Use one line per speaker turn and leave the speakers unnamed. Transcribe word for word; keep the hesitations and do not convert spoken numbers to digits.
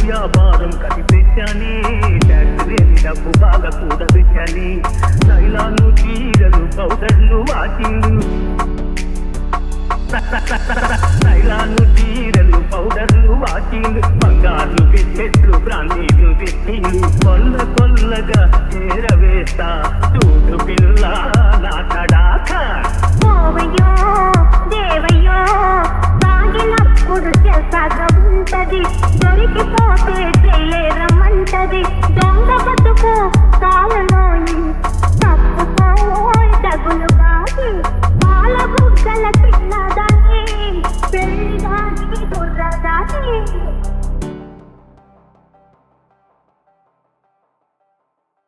వ్యాపారం కనిపెట్టానే, ట్యాక్స్ లేని డబ్బు బాగా కూడబెట్టానే. తైలాలు చీరలు పౌడర్లు వాచింగ్లు, తైలాలు చీరలు పౌడర్లు వాచింగ్లు, బంగారు బిస్కెట్లు బ్రాండీలు బిస్కింగ్లు, కొల్ల కొల్లగా చేరవేస్తా చూడు పిల్ల నా